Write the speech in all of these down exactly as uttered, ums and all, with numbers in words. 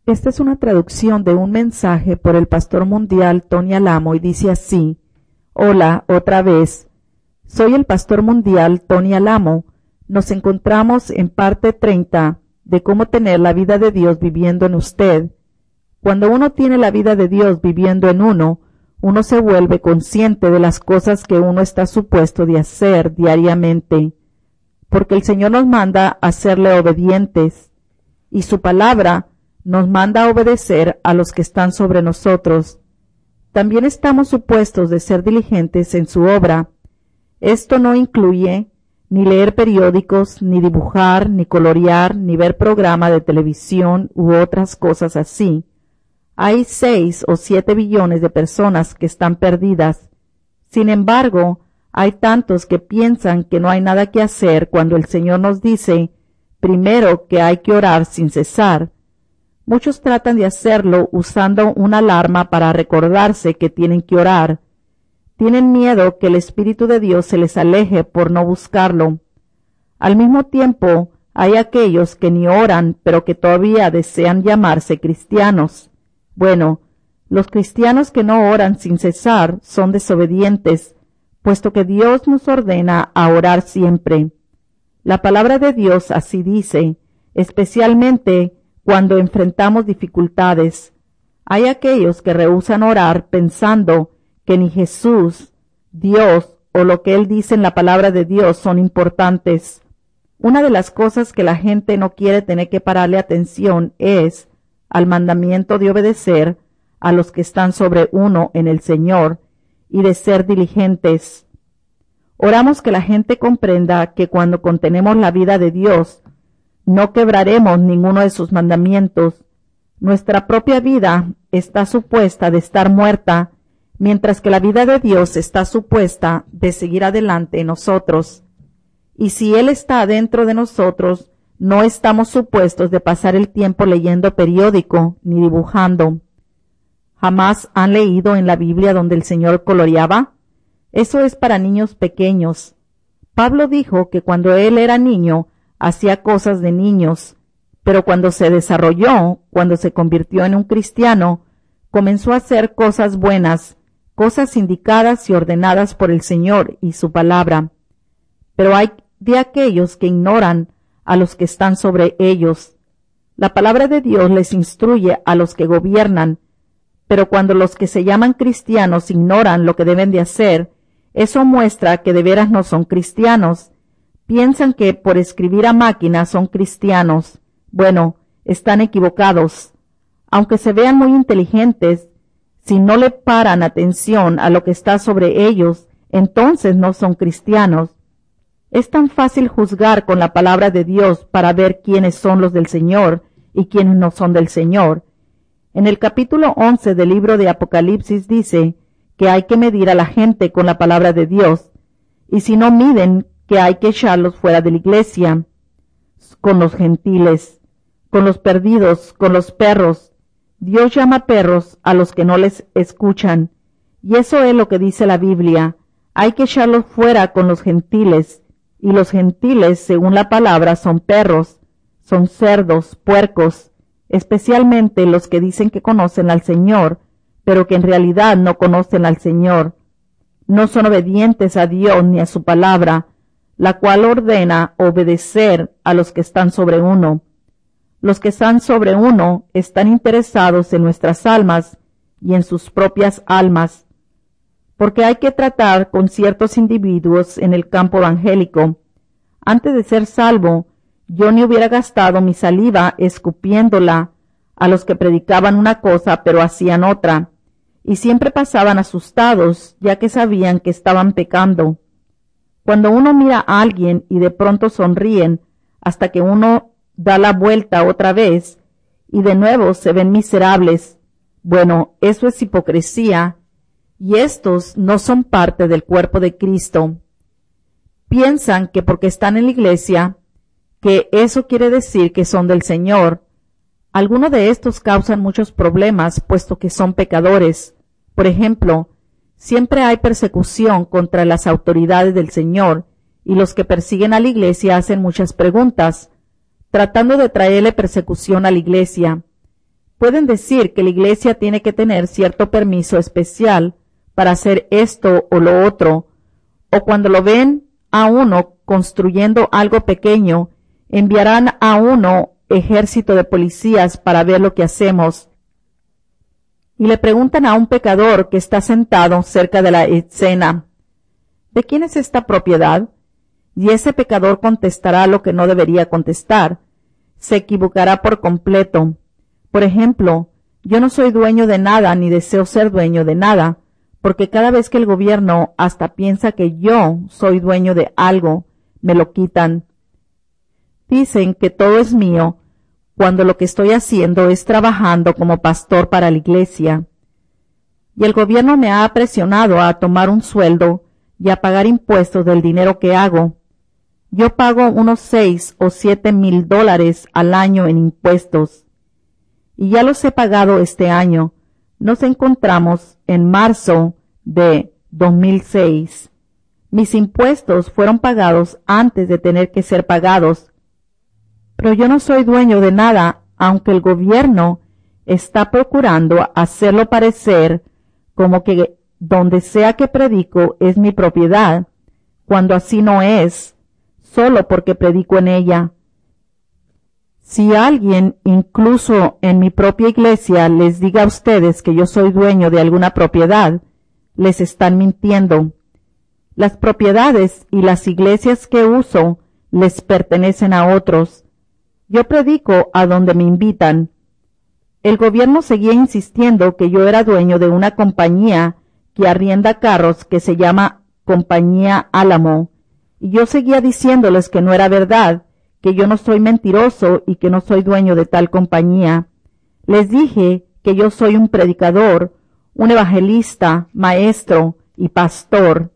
Esta es una traducción de un mensaje por el pastor mundial Tony Alamo y dice así: Hola, otra vez. Soy el pastor mundial Tony Alamo. Nos encontramos en parte treinta de cómo tener la vida de Dios viviendo en usted. Cuando uno tiene la vida de Dios viviendo en uno, uno se vuelve consciente de las cosas que uno está supuesto de hacer diariamente, porque el Señor nos manda a serle obedientes, y su palabra nos manda a obedecer a los que están sobre nosotros. También estamos supuestos de ser diligentes en su obra. Esto no incluye ni leer periódicos, ni dibujar, ni colorear, ni ver programa de televisión u otras cosas así. Hay seis o siete billones de personas que están perdidas. Sin embargo, hay tantos que piensan que no hay nada que hacer cuando el Señor nos dice, primero, que hay que orar sin cesar. Muchos tratan de hacerlo usando una alarma para recordarse que tienen que orar. Tienen miedo que el Espíritu de Dios se les aleje por no buscarlo. Al mismo tiempo, hay aquellos que ni oran, pero que todavía desean llamarse cristianos. Bueno, los cristianos que no oran sin cesar son desobedientes, puesto que Dios nos ordena a orar siempre. La palabra de Dios así dice, especialmente cuando enfrentamos dificultades. Hay aquellos que rehúsan orar pensando que ni Jesús, Dios o lo que Él dice en la palabra de Dios son importantes. Una de las cosas que la gente no quiere tener que pararle atención es al mandamiento de obedecer a los que están sobre uno en el Señor y de ser diligentes. Oramos que la gente comprenda que cuando contenemos la vida de Dios, no quebraremos ninguno de sus mandamientos. Nuestra propia vida está supuesta de estar muerta, mientras que la vida de Dios está supuesta de seguir adelante en nosotros. Y si Él está dentro de nosotros, no estamos supuestos de pasar el tiempo leyendo periódico ni dibujando. ¿Jamás han leído en la Biblia donde el Señor coloreaba? Eso es para niños pequeños. Pablo dijo que cuando él era niño, hacía cosas de niños, pero cuando se desarrolló, cuando se convirtió en un cristiano, comenzó a hacer cosas buenas, cosas indicadas y ordenadas por el Señor y su palabra. Pero hay de aquellos que ignoran a los que están sobre ellos. La palabra de Dios les instruye a los que gobiernan, pero cuando los que se llaman cristianos ignoran lo que deben de hacer, eso muestra que de veras no son cristianos. Piensan que por escribir a máquina son cristianos. Bueno, están equivocados. Aunque se vean muy inteligentes, si no le paran atención a lo que está sobre ellos, entonces no son cristianos. Es tan fácil juzgar con la palabra de Dios para ver quiénes son los del Señor y quiénes no son del Señor. En el capítulo once del libro de Apocalipsis dice que hay que medir a la gente con la palabra de Dios, y si no miden, que hay que echarlos fuera de la iglesia, con los gentiles, con los perdidos, con los perros. Dios llama perros a los que no les escuchan, y eso es lo que dice la Biblia. Hay que echarlos fuera con los gentiles, y los gentiles, según la palabra, son perros, son cerdos, puercos, especialmente los que dicen que conocen al Señor, pero que en realidad no conocen al Señor. No son obedientes a Dios ni a su palabra, la cual ordena obedecer a los que están sobre uno. Los que están sobre uno están interesados en nuestras almas y en sus propias almas, porque hay que tratar con ciertos individuos en el campo evangélico. Antes de ser salvo, yo ni hubiera gastado mi saliva escupiéndola a los que predicaban una cosa pero hacían otra, y siempre pasaban asustados, ya que sabían que estaban pecando. Cuando uno mira a alguien y de pronto sonríen, hasta que uno da la vuelta otra vez, y de nuevo se ven miserables, bueno, eso es hipocresía, y estos no son parte del cuerpo de Cristo. Piensan que porque están en la iglesia, que eso quiere decir que son del Señor. Algunos de estos causan muchos problemas, puesto que son pecadores. Por ejemplo, siempre hay persecución contra las autoridades del Señor, y los que persiguen a la iglesia hacen muchas preguntas, tratando de traerle persecución a la iglesia. Pueden decir que la iglesia tiene que tener cierto permiso especial para hacer esto o lo otro, o cuando lo ven a uno construyendo algo pequeño, enviarán a uno ejército de policías para ver lo que hacemos. Y le preguntan a un pecador que está sentado cerca de la escena, ¿de quién es esta propiedad? Y ese pecador contestará lo que no debería contestar. Se equivocará por completo. Por ejemplo, yo no soy dueño de nada ni deseo ser dueño de nada, porque cada vez que el gobierno hasta piensa que yo soy dueño de algo, me lo quitan. Dicen que todo es mío, cuando lo que estoy haciendo es trabajando como pastor para la iglesia. Y el gobierno me ha presionado a tomar un sueldo y a pagar impuestos del dinero que hago. Yo pago unos seis o siete mil dólares al año en impuestos. Y ya los he pagado este año. Nos encontramos en marzo de dos mil seis. Mis impuestos fueron pagados antes de tener que ser pagados. Pero yo no soy dueño de nada, aunque el gobierno está procurando hacerlo parecer como que donde sea que predico es mi propiedad, cuando así no es, solo porque predico en ella. Si alguien, incluso en mi propia iglesia, les diga a ustedes que yo soy dueño de alguna propiedad, les están mintiendo. Las propiedades y las iglesias que uso les pertenecen a otros. Yo predico a donde me invitan. El gobierno seguía insistiendo que yo era dueño de una compañía que arrienda carros que se llama Compañía Álamo, y yo seguía diciéndoles que no era verdad, que yo no soy mentiroso y que no soy dueño de tal compañía. Les dije que yo soy un predicador, un evangelista, maestro y pastor.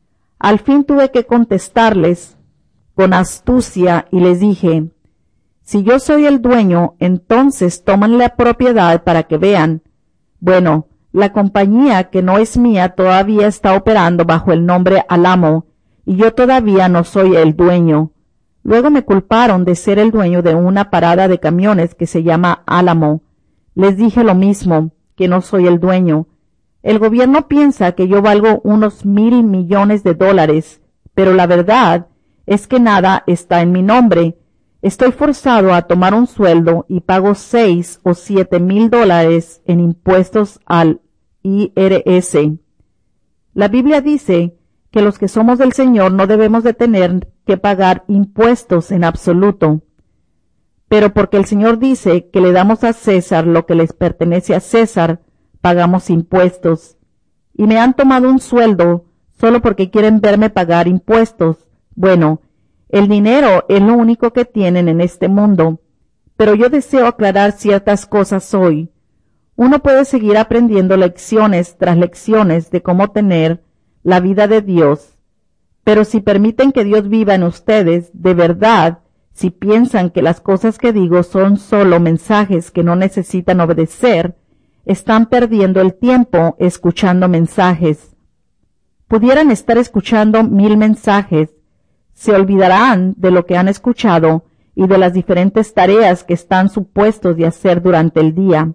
Al fin tuve que contestarles con astucia y les dije, si yo soy el dueño, entonces toman la propiedad para que vean. Bueno, la compañía que no es mía todavía está operando bajo el nombre Álamo, y yo todavía no soy el dueño. Luego me culparon de ser el dueño de una parada de camiones que se llama Álamo. Les dije lo mismo, que no soy el dueño. El gobierno piensa que yo valgo unos mil millones de dólares, pero la verdad es que nada está en mi nombre. Estoy forzado a tomar un sueldo y pago seis o siete mil dólares en impuestos al I R S. La Biblia dice que los que somos del Señor no debemos de tener que pagar impuestos en absoluto. Pero porque el Señor dice que le damos a César lo que les pertenece a César, pagamos impuestos. Y me han tomado un sueldo solo porque quieren verme pagar impuestos. Bueno, el dinero es lo único que tienen en este mundo, pero yo deseo aclarar ciertas cosas hoy. Uno puede seguir aprendiendo lecciones tras lecciones de cómo tener la vida de Dios, pero si permiten que Dios viva en ustedes, de verdad, si piensan que las cosas que digo son solo mensajes que no necesitan obedecer, están perdiendo el tiempo escuchando mensajes. Pudieran estar escuchando mil mensajes, se olvidarán de lo que han escuchado y de las diferentes tareas que están supuestos de hacer durante el día.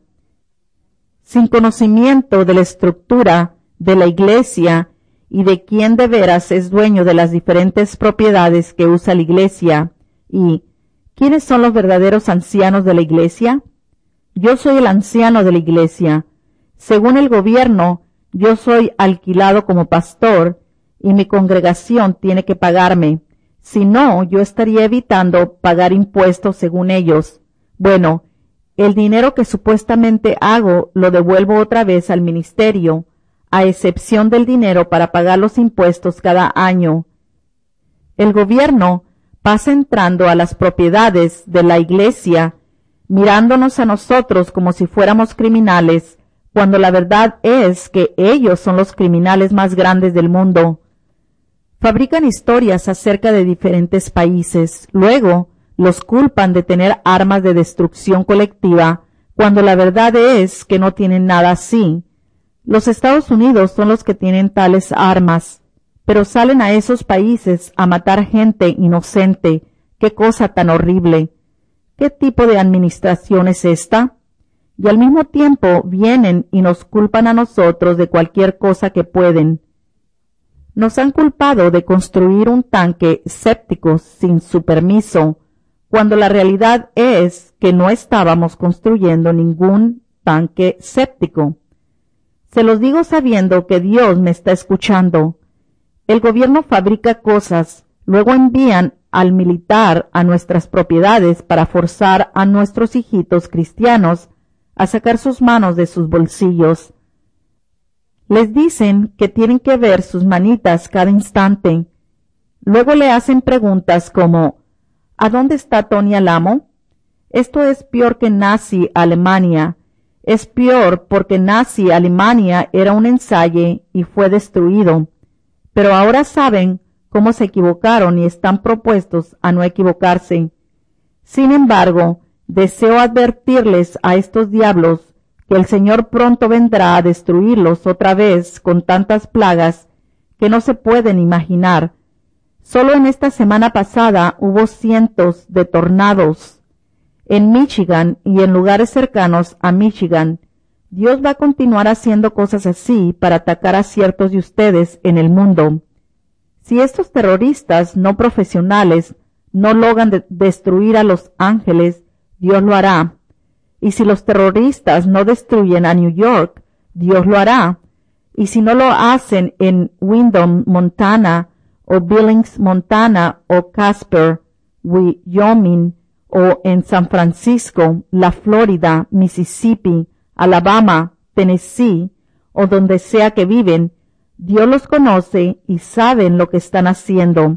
Sin conocimiento de la estructura de la iglesia y de quién de veras es dueño de las diferentes propiedades que usa la iglesia, y ¿quiénes son los verdaderos ancianos de la iglesia? Yo soy el anciano de la iglesia. Según el gobierno, yo soy alquilado como pastor y mi congregación tiene que pagarme. Si no, yo estaría evitando pagar impuestos según ellos. Bueno, el dinero que supuestamente hago lo devuelvo otra vez al ministerio, a excepción del dinero para pagar los impuestos cada año. El gobierno pasa entrando a las propiedades de la iglesia, mirándonos a nosotros como si fuéramos criminales, cuando la verdad es que ellos son los criminales más grandes del mundo. Fabrican historias acerca de diferentes países, luego los culpan de tener armas de destrucción colectiva, cuando la verdad es que no tienen nada así. Los Estados Unidos son los que tienen tales armas, pero salen a esos países a matar gente inocente. ¡Qué cosa tan horrible! ¿Qué tipo de administración es esta? y al mismo tiempo vienen y nos culpan a nosotros de cualquier cosa que pueden. Nos han culpado de construir un tanque séptico sin su permiso, cuando la realidad es que no estábamos construyendo ningún tanque séptico. Se los digo sabiendo que Dios me está escuchando. El gobierno fabrica cosas, luego envían al militar a nuestras propiedades para forzar a nuestros hijitos cristianos a sacar sus manos de sus bolsillos. Les dicen que tienen que ver sus manitas cada instante. Luego le hacen preguntas como ¿a dónde está Tony Alamo? Esto es peor que Nazi Alemania. Es peor porque Nazi Alemania era un ensayo y fue destruido. Pero ahora saben cómo se equivocaron y están propuestos a no equivocarse. Sin embargo, deseo advertirles a estos diablos que el Señor pronto vendrá a destruirlos otra vez con tantas plagas que no se pueden imaginar. Solo en esta semana pasada hubo cientos de tornados en Michigan y en lugares cercanos a Michigan. Dios va a continuar haciendo cosas así para atacar a ciertos de ustedes en el mundo. Si estos terroristas no profesionales no logran de destruir a Los Ángeles, Dios lo hará. Y si los terroristas no destruyen a New York, Dios lo hará. Y si no lo hacen en Windom, Montana, o Billings, Montana, o Casper, Wyoming, o en San Francisco, la Florida, Mississippi, Alabama, Tennessee, o donde sea que viven, Dios los conoce y saben lo que están haciendo.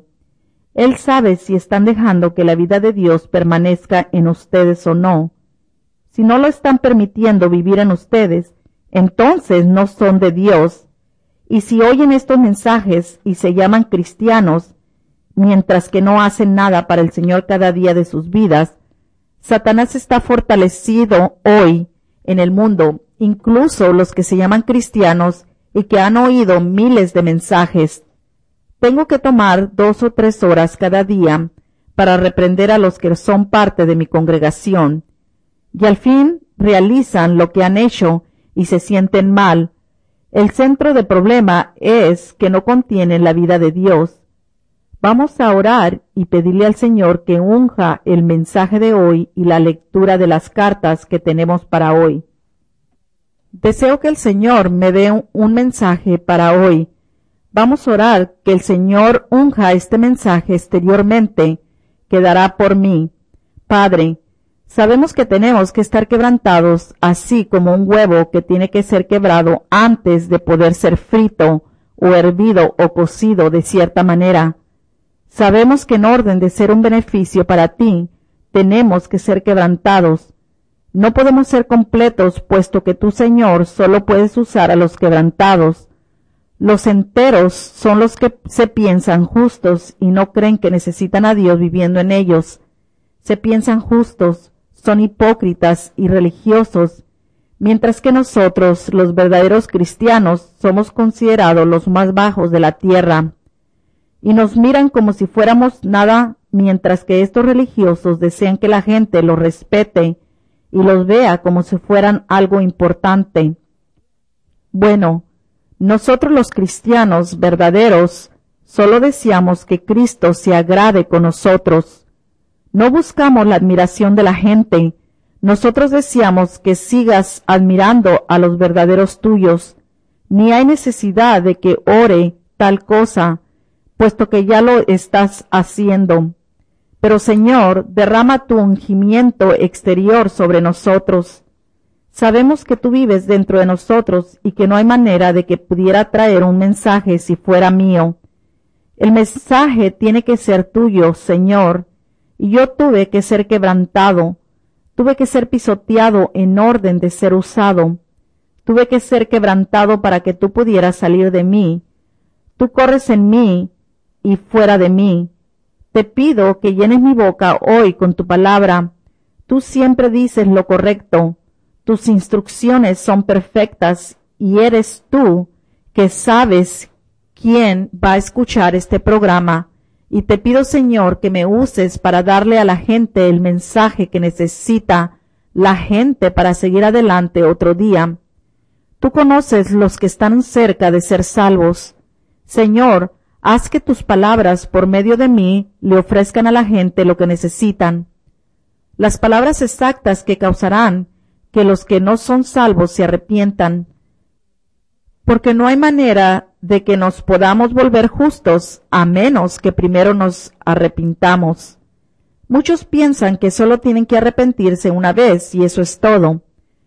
Él sabe si están dejando que la vida de Dios permanezca en ustedes o no. Si no lo están permitiendo vivir en ustedes, entonces no son de Dios. Y si oyen estos mensajes y se llaman cristianos, mientras que no hacen nada para el Señor cada día de sus vidas, Satanás está fortalecido hoy en el mundo, incluso los que se llaman cristianos y que han oído miles de mensajes. Tengo que tomar dos o tres horas cada día para reprender a los que son parte de mi congregación, y al fin realizan lo que han hecho y se sienten mal. El centro del problema es que no contienen la vida de Dios. Vamos a orar y pedirle al Señor que unja el mensaje de hoy y la lectura de las cartas que tenemos para hoy. Deseo que el Señor me dé un, un mensaje para hoy. Vamos a orar que el Señor unja este mensaje exteriormente, que dará por mí. Padre, sabemos que tenemos que estar quebrantados, así como un huevo que tiene que ser quebrado antes de poder ser frito, o hervido, o cocido de cierta manera. Sabemos que en orden de ser un beneficio para ti, tenemos que ser quebrantados. No podemos ser completos, puesto que tú, Señor, solo puedes usar a los quebrantados. Los enteros son los que se piensan justos y no creen que necesitan a Dios viviendo en ellos. Se piensan justos, son hipócritas y religiosos, mientras que nosotros, los verdaderos cristianos, somos considerados los más bajos de la tierra. Y nos miran como si fuéramos nada, mientras que estos religiosos desean que la gente los respete y los vea como si fueran algo importante. Bueno, nosotros los cristianos verdaderos solo deseamos que Cristo se agrade con nosotros. No buscamos la admiración de la gente. Nosotros deseamos que sigas admirando a los verdaderos tuyos. Ni hay necesidad de que ore tal cosa, puesto que ya lo estás haciendo. Pero Señor, derrama tu ungimiento exterior sobre nosotros. Sabemos que tú vives dentro de nosotros y que no hay manera de que pudiera traer un mensaje si fuera mío. El mensaje tiene que ser tuyo, Señor, y yo tuve que ser quebrantado, tuve que ser pisoteado en orden de ser usado, tuve que ser quebrantado para que tú pudieras salir de mí. Tú corres en mí y fuera de mí. Te pido que llenes mi boca hoy con tu palabra. Tú siempre dices lo correcto. Tus instrucciones son perfectas y eres tú que sabes quién va a escuchar este programa. Y te pido, Señor, que me uses para darle a la gente el mensaje que necesita la gente para seguir adelante otro día. Tú conoces los que están cerca de ser salvos. Señor, haz que tus palabras por medio de mí le ofrezcan a la gente lo que necesitan. Las palabras exactas que causarán que los que no son salvos se arrepientan. Porque no hay manera de que nos podamos volver justos a menos que primero nos arrepintamos. Muchos piensan que solo tienen que arrepentirse una vez y eso es todo.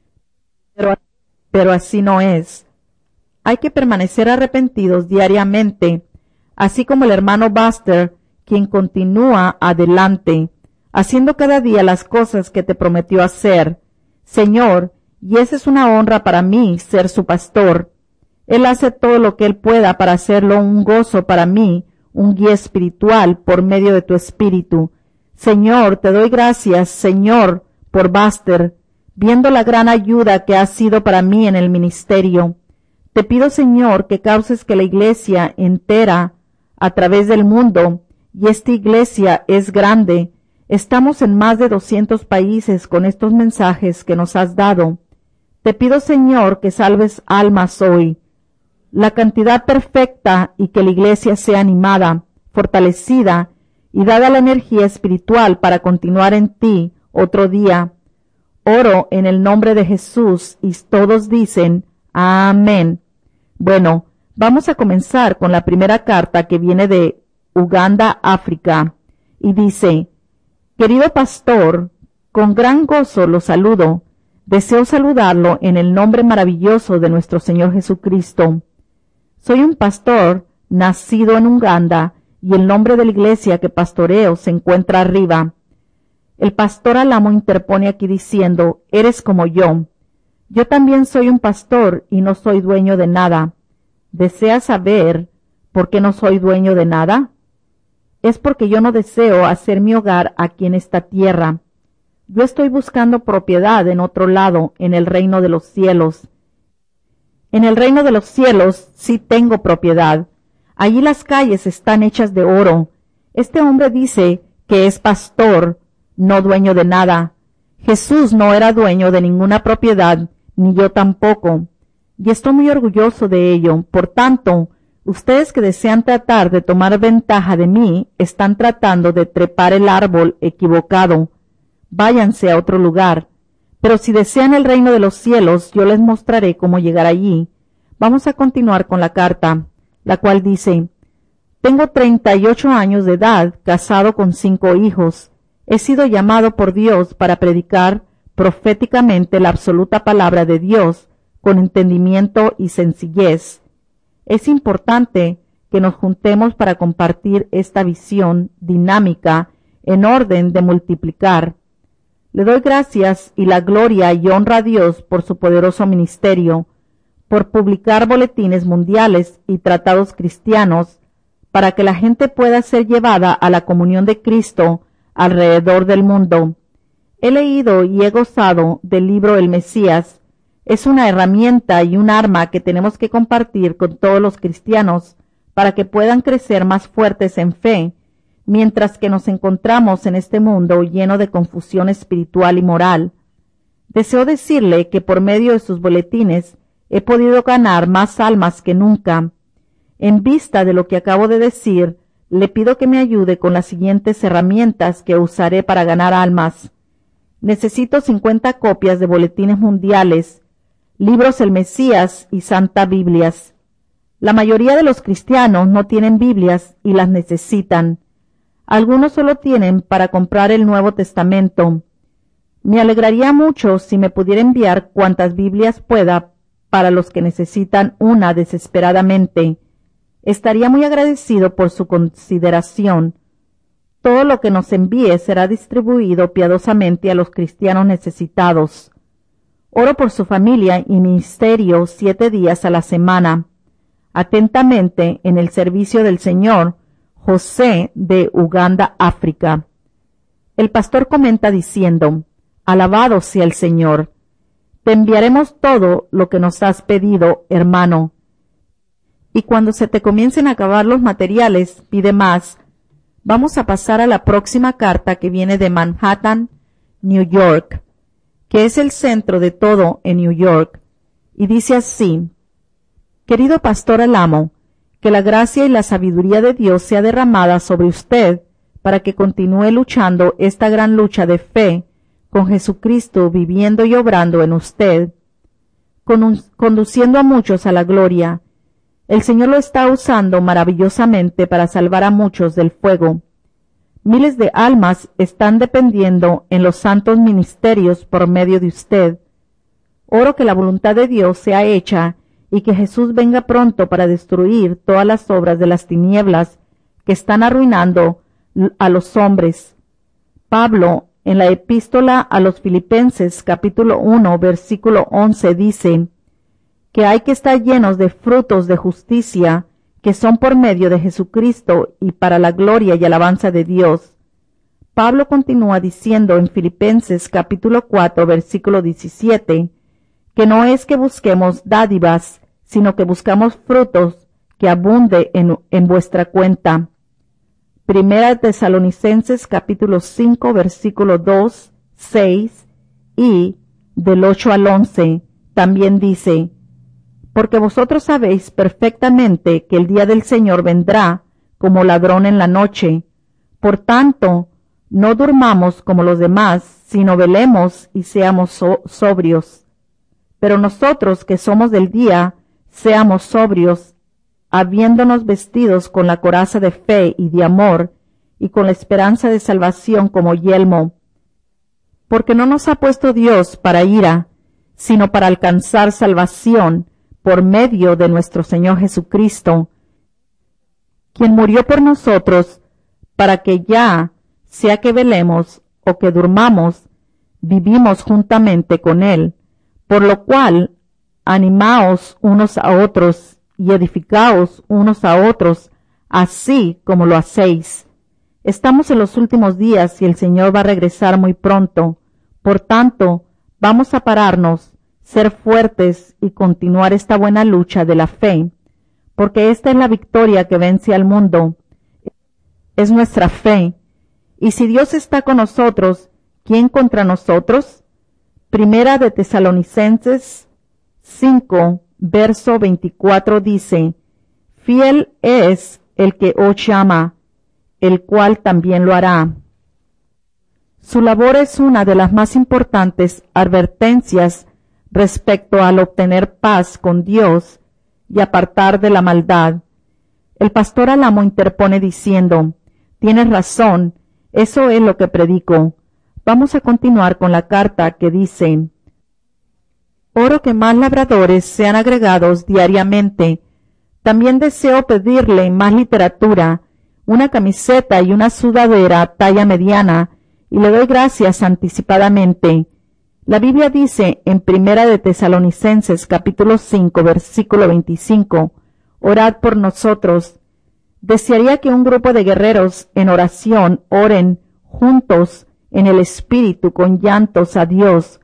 Pero, pero así no es. Hay que permanecer arrepentidos diariamente, así como el hermano Buster, quien continúa adelante, haciendo cada día las cosas que te prometió hacer. Señor, y esa es una honra para mí, ser su pastor. Él hace todo lo que él pueda para hacerlo un gozo para mí, un guía espiritual por medio de tu espíritu. Señor, te doy gracias, Señor, por Buster, viendo la gran ayuda que ha sido para mí en el ministerio. Te pido, Señor, que causes que la iglesia entera, a través del mundo, y esta iglesia es grande, estamos en más de doscientos países con estos mensajes que nos has dado. Te pido, Señor, que salves almas hoy, la cantidad perfecta y que la iglesia sea animada, fortalecida y dada la energía espiritual para continuar en ti otro día. Oro en el nombre de Jesús y todos dicen amén. Bueno, vamos a comenzar con la primera carta que viene de Uganda, África, y dice: Querido pastor, con gran gozo lo saludo. Deseo saludarlo en el nombre maravilloso de nuestro Señor Jesucristo. Soy un pastor nacido en Uganda y el nombre de la iglesia que pastoreo se encuentra arriba. El pastor Alamo interpone aquí diciendo: eres como yo. Yo también soy un pastor y no soy dueño de nada. ¿Deseas saber por qué no soy dueño de nada? Es porque yo no deseo hacer mi hogar aquí en esta tierra. Yo estoy buscando propiedad en otro lado, en el reino de los cielos. En el reino de los cielos sí tengo propiedad. Allí las calles están hechas de oro. Este hombre dice que es pastor, no dueño de nada. Jesús no era dueño de ninguna propiedad, ni yo tampoco. Y estoy muy orgulloso de ello. Por tanto, ustedes que desean tratar de tomar ventaja de mí, están tratando de trepar el árbol equivocado. Váyanse a otro lugar. Pero si desean el reino de los cielos, yo les mostraré cómo llegar allí. Vamos a continuar con la carta, la cual dice: Tengo treinta y ocho años de edad, casado con cinco hijos. He sido llamado por Dios para predicar proféticamente la absoluta palabra de Dios, con entendimiento y sencillez. Es importante que nos juntemos para compartir esta visión dinámica en orden de multiplicar. Le doy gracias y la gloria y honra a Dios por su poderoso ministerio, por publicar boletines mundiales y tratados cristianos para que la gente pueda ser llevada a la comunión de Cristo alrededor del mundo. He leído y he gozado del libro El Mesías. Es una herramienta y un arma que tenemos que compartir con todos los cristianos para que puedan crecer más fuertes en fe, mientras que nos encontramos en este mundo lleno de confusión espiritual y moral. Deseo decirle que por medio de sus boletines he podido ganar más almas que nunca. En vista de lo que acabo de decir, le pido que me ayude con las siguientes herramientas que usaré para ganar almas. Necesito cincuenta copias de boletines mundiales, libros El Mesías y Santa Biblias. La mayoría de los cristianos no tienen Biblias y las necesitan. Algunos solo tienen para comprar el Nuevo Testamento. Me alegraría mucho si me pudiera enviar cuantas Biblias pueda para los que necesitan una desesperadamente. Estaría muy agradecido por su consideración. Todo lo que nos envíe será distribuido piadosamente a los cristianos necesitados. Oro por su familia y ministerio siete días a la semana. Atentamente, en el servicio del Señor, José de Uganda, África. El pastor comenta diciendo: Alabado sea el Señor. Te enviaremos todo lo que nos has pedido, hermano. Y cuando se te comiencen a acabar los materiales, pide más. Vamos a pasar a la próxima carta que viene de Manhattan, New York. que es el centro de todo en New York, y dice así: Querido Pastor Alamo, que la gracia y la sabiduría de Dios sea derramada sobre usted para que continúe luchando esta gran lucha de fe con Jesucristo viviendo y obrando en usted, con, conduciendo a muchos a la gloria. El Señor lo está usando maravillosamente para salvar a muchos del fuego. Miles de almas están dependiendo en los santos ministerios por medio de usted. Oro que la voluntad de Dios sea hecha y que Jesús venga pronto para destruir todas las obras de las tinieblas que están arruinando a los hombres. Pablo, en la epístola a los Filipenses, capítulo uno, versículo once, dice que hay que estar llenos de frutos de justicia, que son por medio de Jesucristo y para la gloria y alabanza de Dios. Pablo continúa diciendo en Filipenses, capítulo cuatro, versículo diecisiete, que no es que busquemos dádivas, sino que buscamos frutos que abunde en, en vuestra cuenta. Primera Tesalonicenses capítulo cinco, versículo dos, seis y del ocho al once también dice: Porque vosotros sabéis perfectamente que el día del Señor vendrá como ladrón en la noche. Por tanto, no durmamos como los demás, sino velemos y seamos so- sobrios. Pero nosotros que somos del día, seamos sobrios, habiéndonos vestidos con la coraza de fe y de amor, y con la esperanza de salvación como yelmo. Porque no nos ha puesto Dios para ira, sino para alcanzar salvación por medio de nuestro Señor Jesucristo, quien murió por nosotros, para que ya, sea que velemos o que durmamos, vivimos juntamente con Él. Por lo cual, animaos unos a otros y edificaos unos a otros, así como lo hacéis. Estamos en los últimos días y el Señor va a regresar muy pronto. Por tanto, vamos a pararnos, ser fuertes y continuar esta buena lucha de la fe, porque esta es la victoria que vence al mundo. Es nuestra fe. Y si Dios está con nosotros, ¿quién contra nosotros? Primera de Tesalonicenses cinco, verso veinticuatro dice: Fiel es el que os llama, el cual también lo hará. Su labor es una de las más importantes advertencias respecto al obtener paz con Dios y apartar de la maldad. El pastor Alamo interpone diciendo: Tienes razón, eso es lo que predico. Vamos a continuar con la carta que dice: Oro que más labradores sean agregados diariamente. También deseo pedirle más literatura, una camiseta y una sudadera talla mediana, y le doy gracias anticipadamente. La Biblia dice en Primera de Tesalonicenses capítulo cinco, versículo veinticinco, Orad por nosotros. Desearía que un grupo de guerreros en oración oren juntos en el Espíritu con llantos a Dios.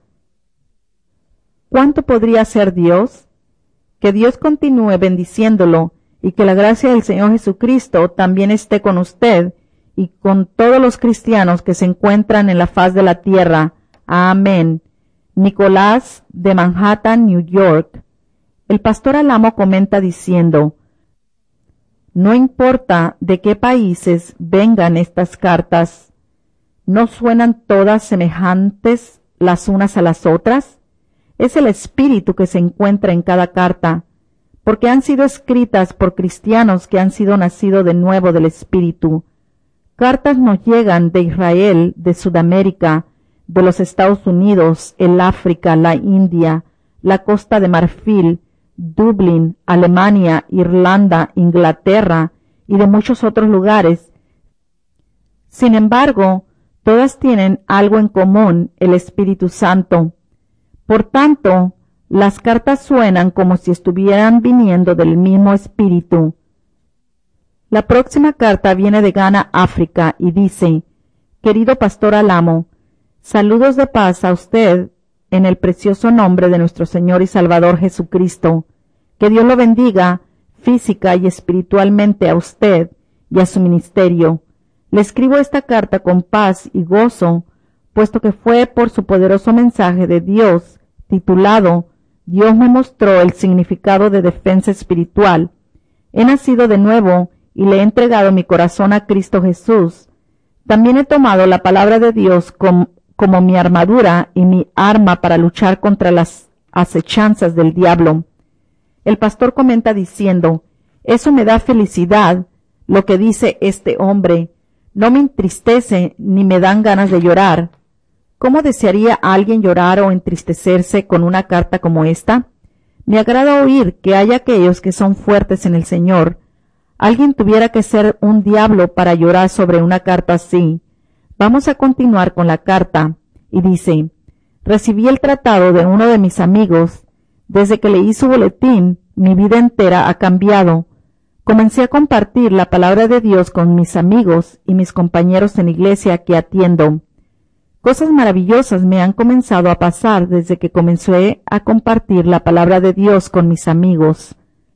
¿Cuánto podría hacer Dios? Que Dios continúe bendiciéndolo y que la gracia del Señor Jesucristo también esté con usted y con todos los cristianos que se encuentran en la faz de la tierra. Amén. Nicolás, de Manhattan, New York. El pastor Alamo comenta diciendo: No importa de qué países vengan estas cartas, ¿no suenan todas semejantes las unas a las otras? Es el espíritu que se encuentra en cada carta, porque han sido escritas por cristianos que han sido nacidos de nuevo del espíritu. Cartas nos llegan de Israel, de Sudamérica, de los Estados Unidos, el África, la India, la Costa de Marfil, Dublín, Alemania, Irlanda, Inglaterra y de muchos otros lugares. Sin embargo, todas tienen algo en común: el Espíritu Santo. Por tanto, las cartas suenan como si estuvieran viniendo del mismo Espíritu. La próxima carta viene de Ghana, África, y dice: Querido Pastor Alamo, saludos de paz a usted en el precioso nombre de nuestro Señor y Salvador Jesucristo. Que Dios lo bendiga física y espiritualmente a usted y a su ministerio. Le escribo esta carta con paz y gozo puesto que fue por su poderoso mensaje de Dios, titulado Dios me mostró el significado de defensa espiritual. He nacido de nuevo y le he entregado mi corazón a Cristo Jesús. También he tomado la palabra de Dios como, como mi armadura y mi arma para luchar contra las acechanzas del diablo. El pastor comenta diciendo, eso me da felicidad, lo que dice este hombre. No me entristece ni me dan ganas de llorar. ¿Cómo desearía a alguien llorar o entristecerse con una carta como esta? Me agrada oír que hay aquellos que son fuertes en el Señor. Alguien tuviera que ser un diablo para llorar sobre una carta así. Vamos a continuar con la carta. Y dice, recibí el tratado de uno de mis amigos. Desde que leí su boletín, mi vida entera ha cambiado. Comencé a compartir la palabra de Dios con mis amigos y mis compañeros en iglesia que atiendo. Cosas maravillosas me han comenzado a pasar desde que comencé a compartir la palabra de Dios con mis amigos.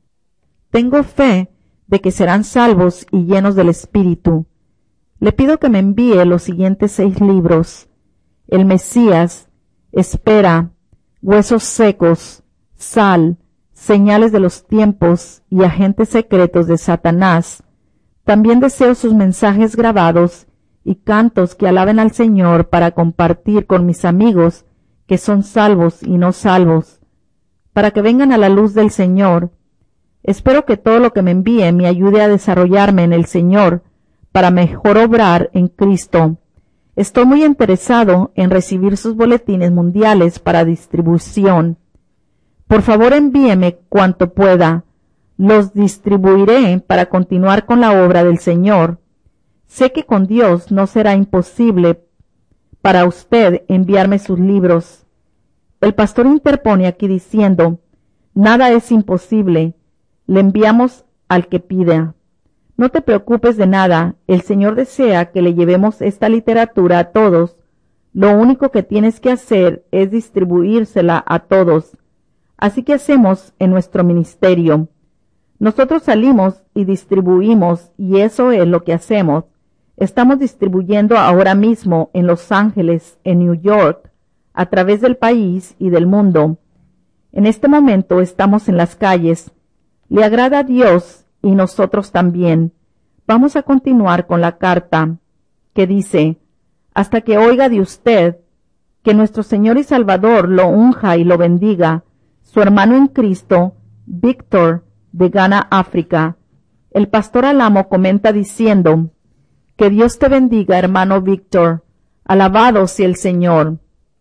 Tengo fe de que serán salvos y llenos del Espíritu. Le pido que me envíe los siguientes seis libros: El Mesías, Espera, Huesos Secos, Sal, Señales de los Tiempos y Agentes Secretos de Satanás. También deseo sus mensajes grabados y cantos que alaben al Señor para compartir con mis amigos que son salvos y no salvos, para que vengan a la luz del Señor. Espero que todo lo que me envíe me ayude a desarrollarme en el Señor para mejor obrar en Cristo. Estoy muy interesado en recibir sus boletines mundiales para distribución. Por favor, envíeme cuanto pueda. Los distribuiré para continuar con la obra del Señor. Sé que con Dios no será imposible para usted enviarme sus libros. El pastor interpone aquí diciendo, nada es imposible. Le enviamos al que pida. No te preocupes de nada. El Señor desea que le llevemos esta literatura a todos. Lo único que tienes que hacer es distribuírsela a todos. Así que hacemos en nuestro ministerio. Nosotros salimos y distribuimos, y eso es lo que hacemos. Estamos distribuyendo ahora mismo en Los Ángeles, en New York, a través del país y del mundo. En este momento estamos en las calles. Le agrada a Dios y nosotros también. Vamos a continuar con la carta, que dice, hasta que oiga de usted, que nuestro Señor y Salvador lo unja y lo bendiga, su hermano en Cristo, Víctor, de Ghana, África. El pastor Alamo comenta diciendo, que Dios te bendiga, hermano Víctor. Alabado sea el Señor.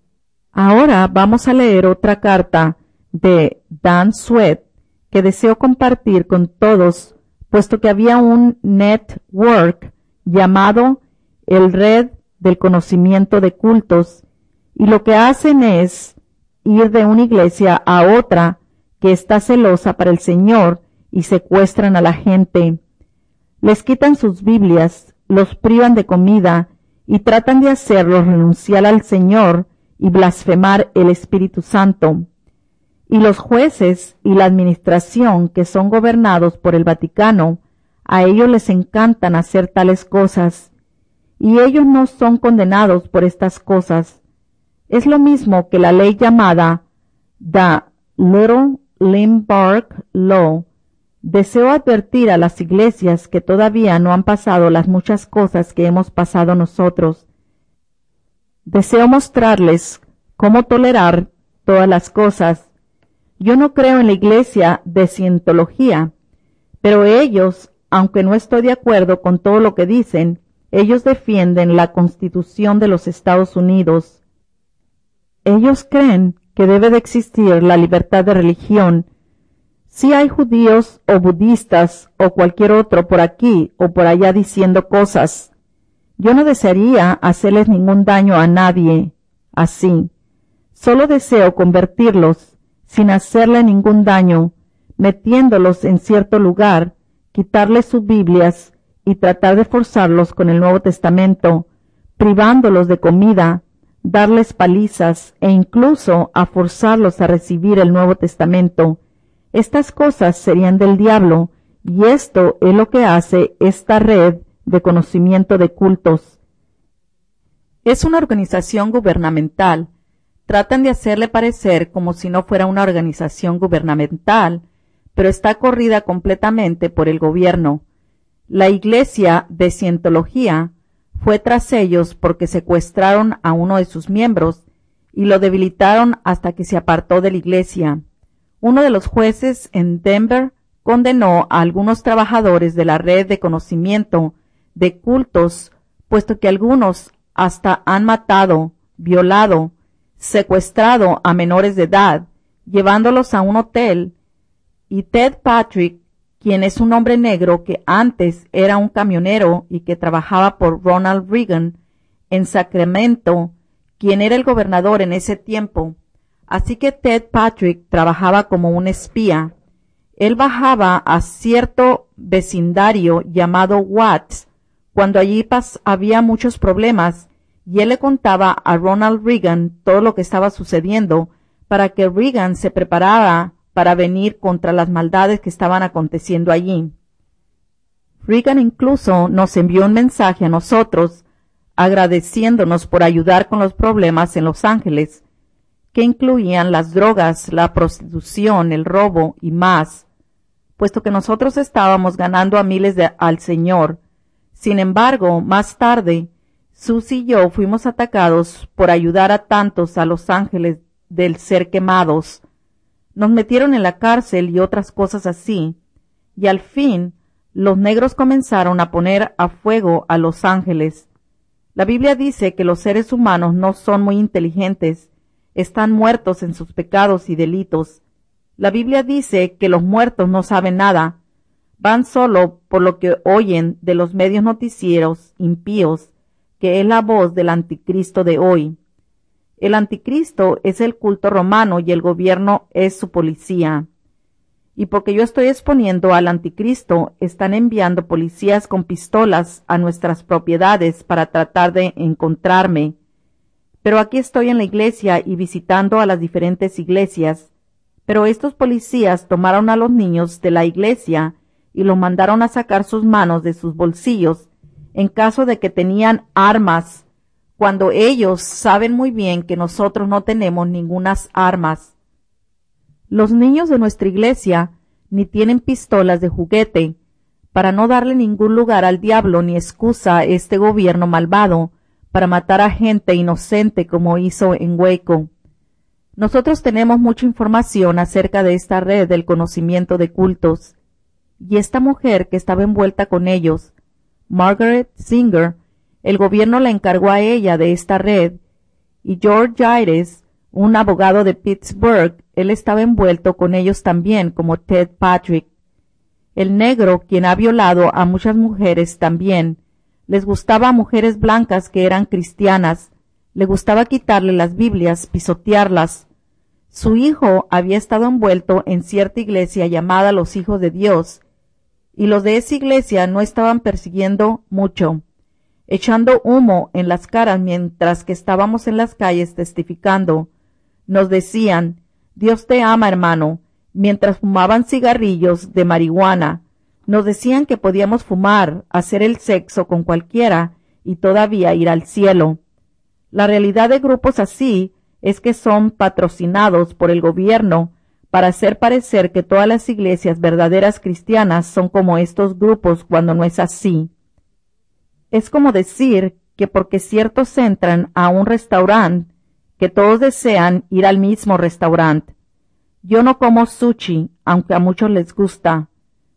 Ahora vamos a leer otra carta de Dan Sweat que deseo compartir con todos, puesto que había un network llamado el Red del Conocimiento de Cultos, y lo que hacen es ir de una iglesia a otra que está celosa para el Señor y secuestran a la gente. Les quitan sus Biblias, los privan de comida y tratan de hacerlos renunciar al Señor y blasfemar el Espíritu Santo. Y los jueces y la administración, que son gobernados por el Vaticano, a ellos les encantan hacer tales cosas, y ellos no son condenados por estas cosas. Es lo mismo que la ley llamada The Little Limburg Law. Deseo advertir a las iglesias que todavía no han pasado las muchas cosas que hemos pasado nosotros. Deseo mostrarles cómo tolerar todas las cosas. Yo no creo en la iglesia de cientología, pero ellos, aunque no estoy de acuerdo con todo lo que dicen, ellos defienden la Constitución de los Estados Unidos. Ellos creen que debe de existir la libertad de religión. Si hay judíos o budistas o cualquier otro por aquí o por allá diciendo cosas, yo no desearía hacerles ningún daño a nadie así. Solo deseo convertirlos sin hacerle ningún daño, metiéndolos en cierto lugar, quitarles sus Biblias y tratar de forzarlos con el Nuevo Testamento, privándolos de comida, darles palizas e incluso a forzarlos a recibir el Nuevo Testamento. Estas cosas serían del diablo, y esto es lo que hace esta red de conocimiento de cultos. Es una organización gubernamental. Tratan de hacerle parecer como si no fuera una organización gubernamental, pero está corrida completamente por el gobierno. La Iglesia de Cientología fue tras ellos porque secuestraron a uno de sus miembros y lo debilitaron hasta que se apartó de la Iglesia. Uno de los jueces en Denver condenó a algunos trabajadores de la red de conocimiento de cultos, puesto que algunos hasta han matado, violado, secuestrado a menores de edad, llevándolos a un hotel, y Ted Patrick, quien es un hombre negro que antes era un camionero y que trabajaba por Ronald Reagan en Sacramento, quien era el gobernador en ese tiempo. Así que Ted Patrick trabajaba como un espía. Él bajaba a cierto vecindario llamado Watts, cuando allí pas había muchos problemas, y él le contaba a Ronald Reagan todo lo que estaba sucediendo para que Reagan se preparara para venir contra las maldades que estaban aconteciendo allí. Reagan incluso nos envió un mensaje a nosotros agradeciéndonos por ayudar con los problemas en Los Ángeles, que incluían las drogas, la prostitución, el robo y más, puesto que nosotros estábamos ganando a miles de, al Señor. Sin embargo, más tarde, Susie y yo fuimos atacados por ayudar a tantos a Los Ángeles del ser quemados. Nos metieron en la cárcel y otras cosas así, y al fin los negros comenzaron a poner a fuego a Los Ángeles. La Biblia dice que los seres humanos no son muy inteligentes, están muertos en sus pecados y delitos. La Biblia dice que los muertos no saben nada, van solo por lo que oyen de los medios noticieros impíos, que es la voz del anticristo de hoy. El anticristo es el culto romano y el gobierno es su policía. Y porque yo estoy exponiendo al anticristo, están enviando policías con pistolas a nuestras propiedades para tratar de encontrarme. Pero aquí estoy en la iglesia y visitando a las diferentes iglesias. Pero estos policías tomaron a los niños de la iglesia y los mandaron a sacar sus manos de sus bolsillos en caso de que tenían armas, cuando ellos saben muy bien que nosotros no tenemos ningunas armas. Los niños de nuestra iglesia ni tienen pistolas de juguete, para no darle ningún lugar al diablo ni excusa a este gobierno malvado para matar a gente inocente como hizo en Waco. Nosotros tenemos mucha información acerca de esta red del conocimiento de cultos, y esta mujer que estaba envuelta con ellos, Margaret Singer, el gobierno la encargó a ella de esta red, y George Gires, un abogado de Pittsburgh, él estaba envuelto con ellos también, como Ted Patrick. El negro, quien ha violado a muchas mujeres también, les gustaba a mujeres blancas que eran cristianas, le gustaba quitarle las Biblias, pisotearlas. Su hijo había estado envuelto en cierta iglesia llamada Los Hijos de Dios, y los de esa iglesia no estaban persiguiendo mucho, echando humo en las caras mientras que estábamos en las calles testificando. Nos decían, Dios te ama, hermano, mientras fumaban cigarrillos de marihuana. Nos decían que podíamos fumar, hacer el sexo con cualquiera y todavía ir al cielo. La realidad de grupos así es que son patrocinados por el gobierno para hacer parecer que todas las iglesias verdaderas cristianas son como estos grupos cuando no es así. Es como decir que porque ciertos entran a un restaurante, que todos desean ir al mismo restaurante. Yo no como sushi, aunque a muchos les gusta.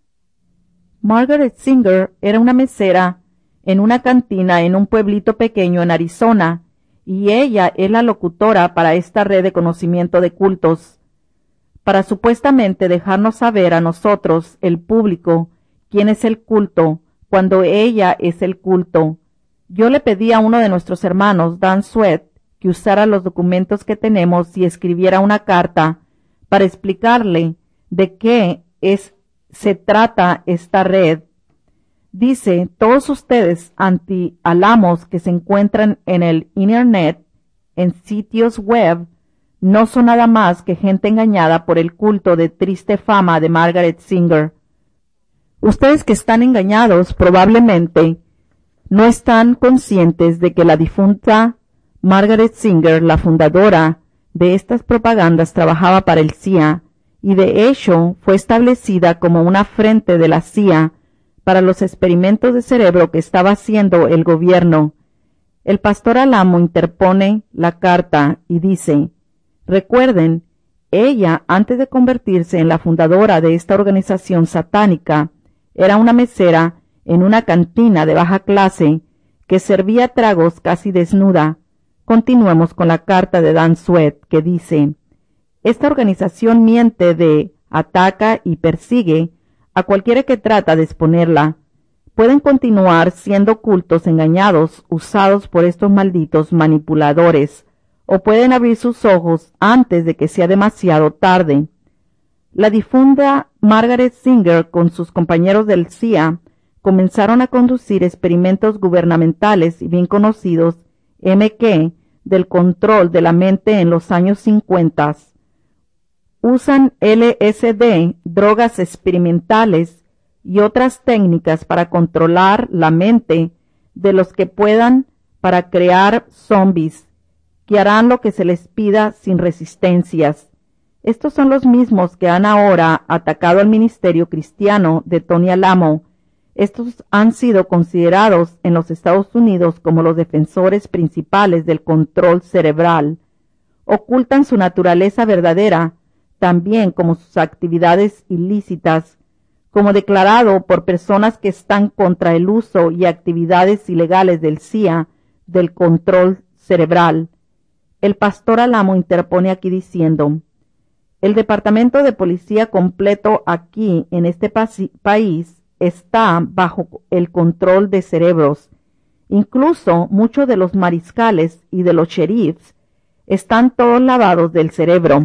Margaret Singer era una mesera en una cantina en un pueblito pequeño en Arizona, y ella es la locutora para esta red de conocimiento de cultos, para supuestamente dejarnos saber a nosotros, el público, quién es el culto, cuando ella es el culto. Yo le pedí a uno de nuestros hermanos, Dan Sweat, que usara los documentos que tenemos y escribiera una carta para explicarle de qué es, se trata esta red. Dice, todos ustedes anti-alamos que se encuentran en el Internet, en sitios web, no son nada más que gente engañada por el culto de triste fama de Margaret Singer. Ustedes que están engañados probablemente no están conscientes de que la difunta Margaret Singer, la fundadora de estas propagandas, trabajaba para el C I A y de hecho fue establecida como una frente de la C I A para los experimentos de cerebro que estaba haciendo el gobierno. El pastor Alamo interpone la carta y dice: recuerden, ella, antes de convertirse en la fundadora de esta organización satánica, era una mesera en una cantina de baja clase que servía tragos casi desnuda. Continuemos con la carta de Dan Sweat, que dice: esta organización miente de, ataca y persigue a cualquiera que trata de exponerla. Pueden continuar siendo cultos engañados, usados por estos malditos manipuladores, o pueden abrir sus ojos antes de que sea demasiado tarde. La difunda Margaret Singer con sus compañeros del C I A comenzaron a conducir experimentos gubernamentales y bien conocidos, M K, del control de la mente en los años cincuenta. Usan L S D, drogas experimentales y otras técnicas para controlar la mente de los que puedan para crear zombies, que harán lo que se les pida sin resistencias. Estos son los mismos que han ahora atacado al ministerio cristiano de Tony Alamo. Estos han sido considerados en los Estados Unidos como los defensores principales del control cerebral. Ocultan su naturaleza verdadera, también como sus actividades ilícitas, como declarado por personas que están contra el uso y actividades ilegales del C I A, del control cerebral. El pastor Alamo interpone aquí diciendo: el departamento de policía completo aquí en este país está bajo el control de cerebros. Incluso muchos de los mariscales y de los sheriffs están todos lavados del cerebro.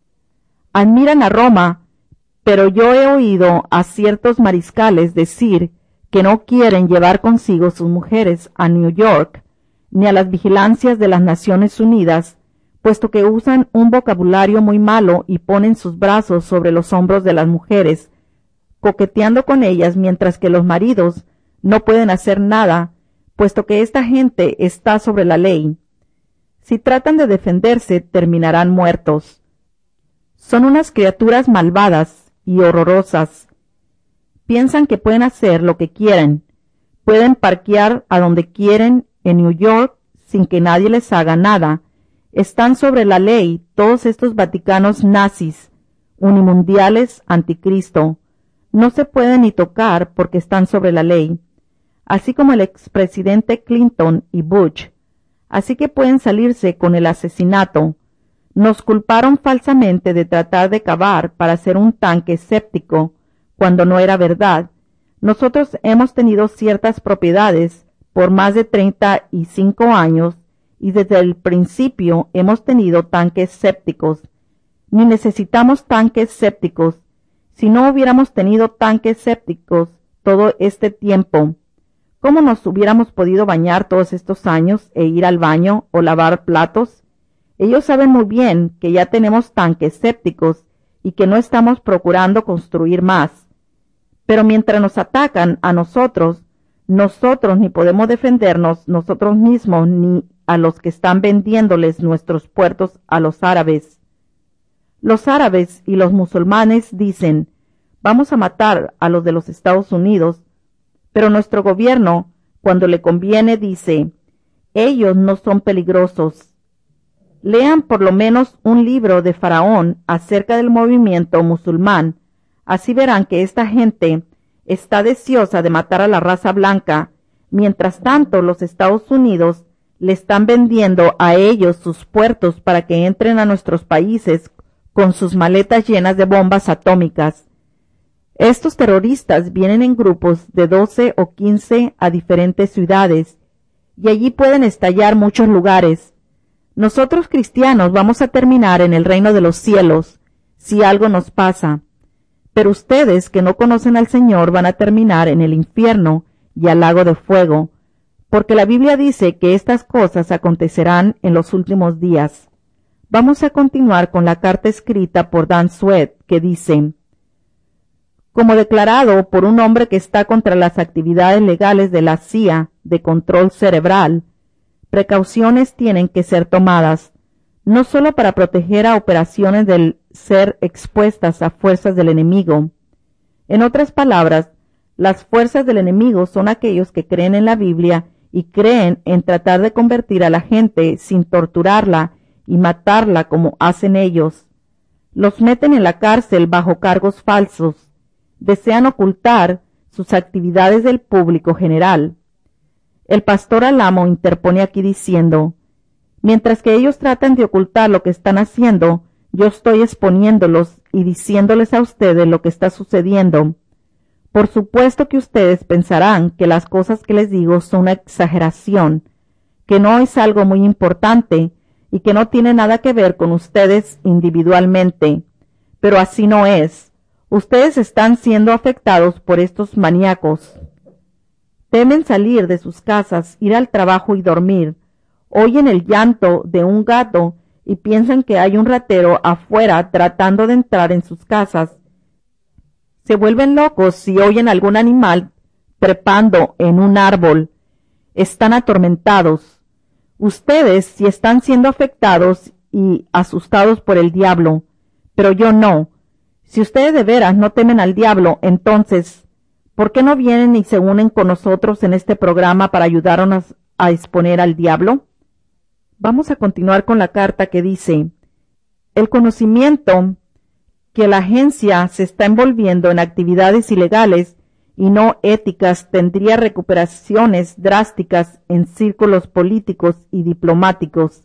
Admiran a Roma, pero yo he oído a ciertos mariscales decir que no quieren llevar consigo sus mujeres a New York, ni a las vigilancias de las Naciones Unidas, puesto que usan un vocabulario muy malo y ponen sus brazos sobre los hombros de las mujeres, coqueteando con ellas, mientras que los maridos no pueden hacer nada, puesto que esta gente está sobre la ley. Si tratan de defenderse, terminarán muertos. Son unas criaturas malvadas y horrorosas. Piensan que pueden hacer lo que quieren. Pueden parquear a donde quieren en New York sin que nadie les haga nada. Están sobre la ley todos estos vaticanos nazis, unimundiales, anticristo. No se pueden ni tocar porque están sobre la ley, así como el expresidente Clinton y Bush. Así que pueden salirse con el asesinato. Nos culparon falsamente de tratar de cavar para hacer un tanque escéptico, cuando no era verdad. Nosotros hemos tenido ciertas propiedades por más de treinta y cinco años y desde el principio hemos tenido tanques sépticos. Ni necesitamos tanques sépticos. Si no hubiéramos tenido tanques sépticos todo este tiempo, ¿cómo nos hubiéramos podido bañar todos estos años e ir al baño o lavar platos? Ellos saben muy bien que ya tenemos tanques sépticos y que no estamos procurando construir más. Pero mientras nos atacan a nosotros, nosotros ni podemos defendernos nosotros mismos ni a los que están vendiéndoles nuestros puertos a los árabes. Los árabes y los musulmanes dicen: vamos a matar a los de los Estados Unidos, pero nuestro gobierno, cuando le conviene, dice: ellos no son peligrosos. Lean por lo menos un libro de Faraón acerca del movimiento musulmán, así verán que esta gente está deseosa de matar a la raza blanca. Mientras tanto, los Estados Unidos le están vendiendo a ellos sus puertos para que entren a nuestros países con sus maletas llenas de bombas atómicas. Estos terroristas vienen en grupos de doce o quince a diferentes ciudades, y allí pueden estallar muchos lugares. Nosotros cristianos vamos a terminar en el reino de los cielos, si algo nos pasa. Pero ustedes que no conocen al Señor van a terminar en el infierno y al lago de fuego, porque la Biblia dice que estas cosas acontecerán en los últimos días. Vamos a continuar con la carta escrita por Dan Sweat, que dice: como declarado por un hombre que está contra las actividades legales de la C I A de control cerebral, Precauciones tienen que ser tomadas, no solo para proteger a operaciones del ser expuestas a fuerzas del enemigo. En otras palabras, las fuerzas del enemigo son aquellos que creen en la Biblia y creen en tratar de convertir a la gente sin torturarla y matarla como hacen ellos. Los meten en la cárcel bajo cargos falsos. Desean ocultar sus actividades del público general. El pastor Alamo interpone aquí diciendo: mientras que ellos tratan de ocultar lo que están haciendo, yo estoy exponiéndolos y diciéndoles a ustedes lo que está sucediendo. Por supuesto que ustedes pensarán que las cosas que les digo son una exageración, que no es algo muy importante y que no tiene nada que ver con ustedes individualmente, pero así no es. Ustedes están siendo afectados por estos maníacos. Temen salir de sus casas, ir al trabajo y dormir. Oyen el llanto de un gato y piensan que hay un ratero afuera tratando de entrar en sus casas. Se vuelven locos si oyen algún animal trepando en un árbol. Están atormentados. Ustedes sí están siendo afectados y asustados por el diablo, pero yo no. Si ustedes de veras no temen al diablo, entonces, ¿por qué no vienen y se unen con nosotros en este programa para ayudarnos a exponer al diablo? Vamos a continuar con la carta que dice: el conocimiento que la agencia se está envolviendo en actividades ilegales y no éticas tendría recuperaciones drásticas en círculos políticos y diplomáticos.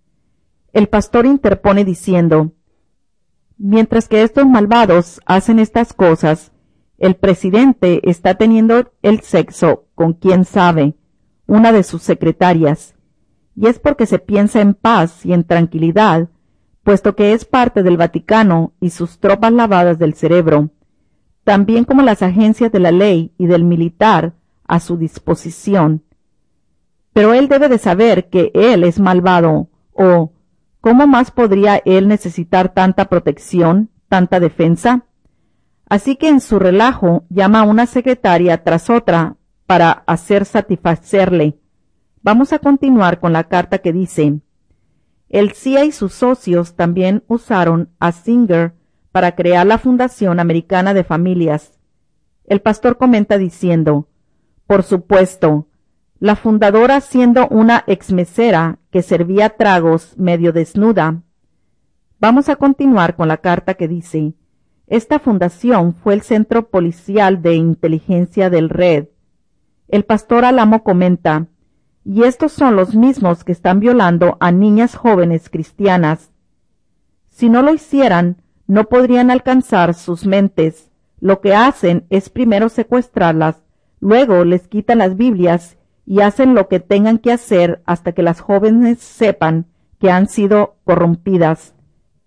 El pastor interpone diciendo: mientras que estos malvados hacen estas cosas, el presidente está teniendo el sexo con quien sabe, una de sus secretarias, y es porque se piensa en paz y en tranquilidad, puesto que es parte del Vaticano y sus tropas lavadas del cerebro, también como las agencias de la ley y del militar a su disposición. Pero él debe de saber que él es malvado, o ¿cómo más podría él necesitar tanta protección, tanta defensa? Así que en su relajo llama a una secretaria tras otra para hacer satisfacerle. Vamos a continuar con la carta que dice: el C I A y sus socios también usaron a Singer para crear la Fundación Americana de Familias. El pastor comenta diciendo: por supuesto, la fundadora siendo una exmesera que servía tragos medio desnuda. Vamos a continuar con la carta que dice: esta fundación fue el centro policial de inteligencia del Red. El pastor Alamo comenta: y estos son los mismos que están violando a niñas jóvenes cristianas. Si no lo hicieran, no podrían alcanzar sus mentes. Lo que hacen es primero secuestrarlas, luego les quitan las Biblias y hacen lo que tengan que hacer hasta que las jóvenes sepan que han sido corrompidas.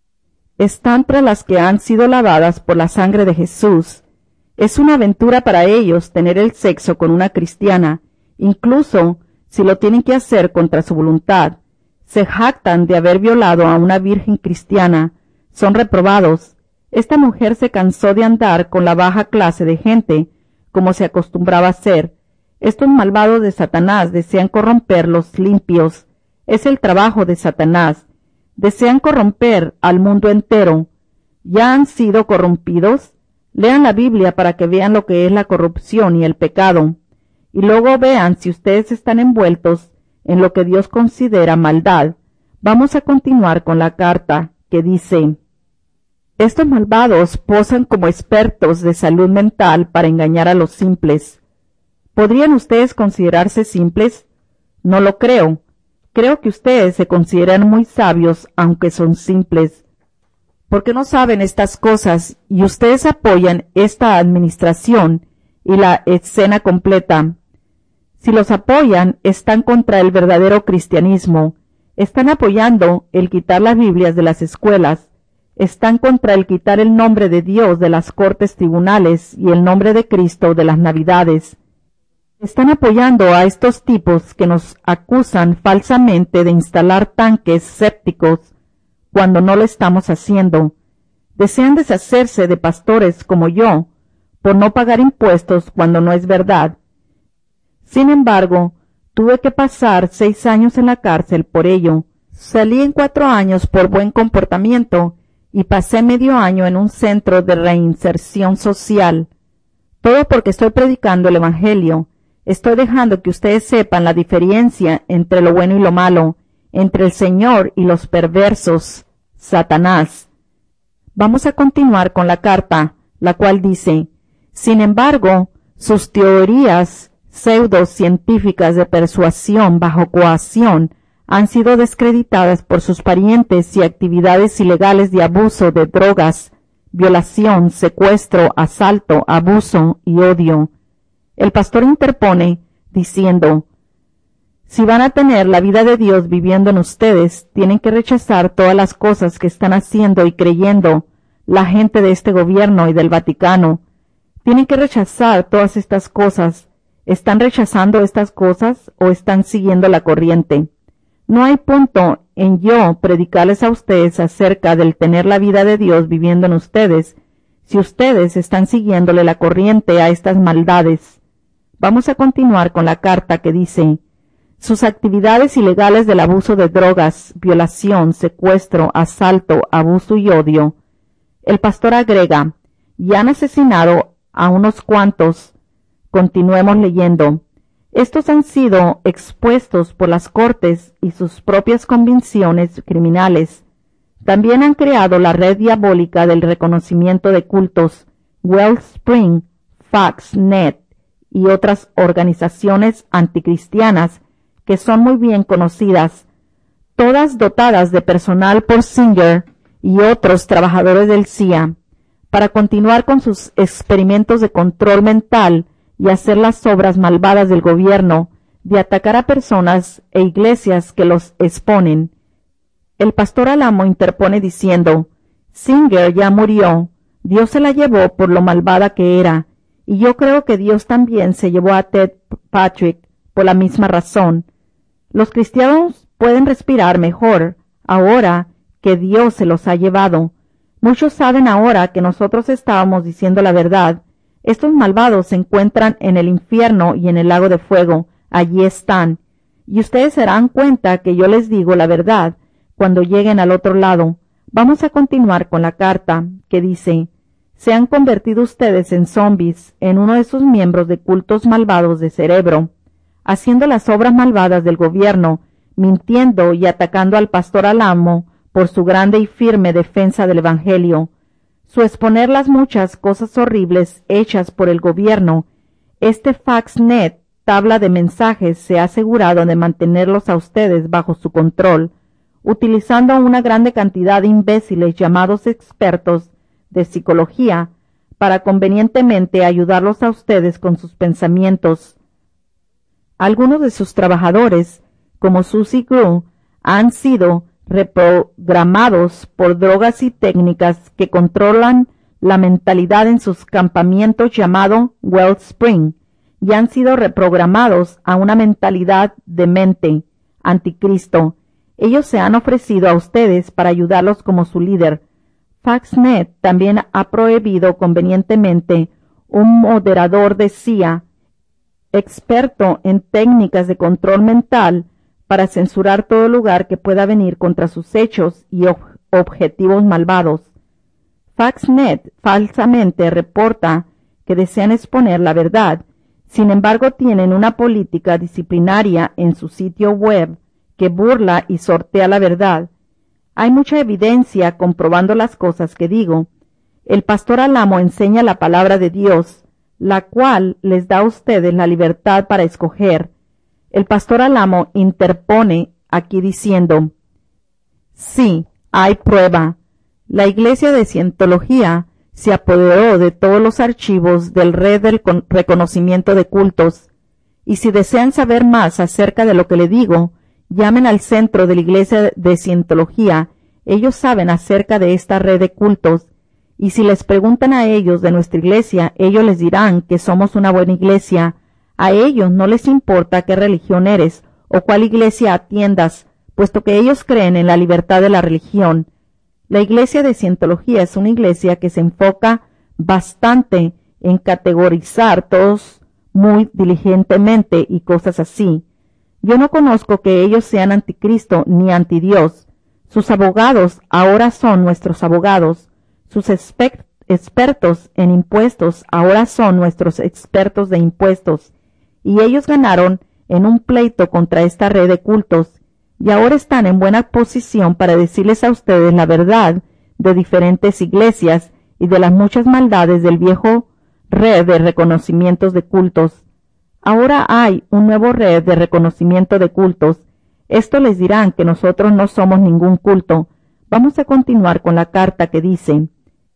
Están tras las que han sido lavadas por la sangre de Jesús. Es una aventura para ellos tener el sexo con una cristiana, incluso si lo tienen que hacer contra su voluntad. Se jactan de haber violado a una virgen cristiana. Son reprobados. Esta mujer se cansó de andar con la baja clase de gente, como se acostumbraba a hacer. Estos malvados de Satanás desean corromper los limpios. Es el trabajo de Satanás. Desean corromper al mundo entero. ¿Ya han sido corrompidos? Lean la Biblia para que vean lo que es la corrupción y el pecado, y luego vean si ustedes están envueltos en lo que Dios considera maldad. Vamos a continuar con la carta que dice: estos malvados posan como expertos de salud mental para engañar a los simples. ¿Podrían ustedes considerarse simples? No lo creo. Creo que ustedes se consideran muy sabios, aunque son simples. Porque no saben estas cosas y ustedes apoyan esta administración y la escena completa. Si los apoyan, están contra el verdadero cristianismo. Están apoyando el quitar las Biblias de las escuelas. Están contra el quitar el nombre de Dios de las cortes tribunales y el nombre de Cristo de las Navidades. Están apoyando a estos tipos que nos acusan falsamente de instalar tanques sépticos cuando no lo estamos haciendo. Desean deshacerse de pastores como yo por no pagar impuestos cuando no es verdad. Sin embargo, Tuve que pasar seis años en la cárcel por ello. Salí en cuatro años por buen comportamiento y pasé medio año en un centro de reinserción social. Todo porque estoy predicando el Evangelio. Estoy dejando que ustedes sepan la diferencia entre lo bueno y lo malo, entre el Señor y los perversos, Satanás. Vamos a continuar con la carta, la cual dice: sin embargo, sus teorías pseudocientíficas de persuasión bajo coacción han sido descreditadas por sus parientes y actividades ilegales de abuso de drogas, violación, secuestro, asalto, abuso y odio. El pastor interpone diciendo: si van a tener la vida de Dios viviendo en ustedes, tienen que rechazar todas las cosas que están haciendo y creyendo la gente de este gobierno y del Vaticano. Tienen que rechazar todas estas cosas. ¿Están rechazando estas cosas o están siguiendo la corriente? No hay punto en yo predicarles a ustedes acerca del tener la vida de Dios viviendo en ustedes, si ustedes están siguiéndole la corriente a estas maldades. Vamos a continuar con la carta que dice: sus actividades ilegales del abuso de drogas, violación, secuestro, asalto, abuso y odio. El pastor agrega: y han asesinado a unos cuantos. Continuemos leyendo. Estos han sido expuestos por las cortes y sus propias convicciones criminales. También han creado la red diabólica del reconocimiento de cultos, Wellspring, FoxNet y otras organizaciones anticristianas que son muy bien conocidas, todas dotadas de personal por Singer y otros trabajadores del C I A, para continuar con sus experimentos de control mental y hacer las obras malvadas del gobierno de atacar a personas e iglesias que los exponen. El pastor Alamo interpone diciendo: Singer ya murió, Dios se la llevó por lo malvada que era, y yo creo que Dios también se llevó a Ted Patrick por la misma razón. Los cristianos pueden respirar mejor ahora que Dios se los ha llevado. Muchos saben ahora que nosotros estábamos diciendo la verdad. Estos malvados se encuentran en el infierno y en el lago de fuego. Allí están. Y ustedes se darán cuenta que yo les digo la verdad cuando lleguen al otro lado. Vamos a continuar con la carta que dice: se han convertido ustedes en zombies, en uno de sus miembros de cultos malvados de cerebro, haciendo las obras malvadas del gobierno, mintiendo y atacando al pastor Alamo por su grande y firme defensa del Evangelio. Su exponer las muchas cosas horribles hechas por el gobierno, este FoxNet, tabla de mensajes, se ha asegurado de mantenerlos a ustedes bajo su control, utilizando una grande cantidad de imbéciles llamados expertos de psicología para convenientemente ayudarlos a ustedes con sus pensamientos. Algunos de sus trabajadores, como Susie Grew, han sido reprogramados por drogas y técnicas que controlan la mentalidad en sus campamentos llamado Wellspring, y han sido reprogramados a una mentalidad demente, anticristo. Ellos se han ofrecido a ustedes para ayudarlos como su líder. FoxNet también ha prohibido convenientemente un moderador de C I A, experto en técnicas de control mental, para censurar todo lugar que pueda venir contra sus hechos y ob objetivos malvados. FoxNet falsamente reporta que desean exponer la verdad, sin embargo tienen una política disciplinaria en su sitio web que burla y sortea la verdad. Hay mucha evidencia comprobando las cosas que digo. El pastor Alamo enseña la palabra de Dios, la cual les da a ustedes la libertad para escoger. El pastor Alamo interpone aquí diciendo: sí, hay prueba. La Iglesia de Cientología se apoderó de todos los archivos del red del reconocimiento de cultos, y si desean saber más acerca de lo que le digo, llamen al centro de la Iglesia de Cientología. Ellos saben acerca de esta red de cultos, y si les preguntan a ellos de nuestra iglesia, ellos les dirán que somos una buena iglesia. A ellos no les importa qué religión eres o cuál iglesia atiendas, puesto que ellos creen en la libertad de la religión. La Iglesia de Cientología es una iglesia que se enfoca bastante en categorizar todos muy diligentemente y cosas así. Yo no conozco que ellos sean anticristo ni antidios. Sus abogados ahora son nuestros abogados. Sus expertos en impuestos ahora son nuestros expertos de impuestos. Y ellos ganaron en un pleito contra esta red de cultos, y ahora están en buena posición para decirles a ustedes la verdad de diferentes iglesias y de las muchas maldades del viejo red de reconocimientos de cultos. Ahora hay un nuevo red de reconocimiento de cultos. Esto les dirán que nosotros no somos ningún culto. Vamos a continuar con la carta que dice: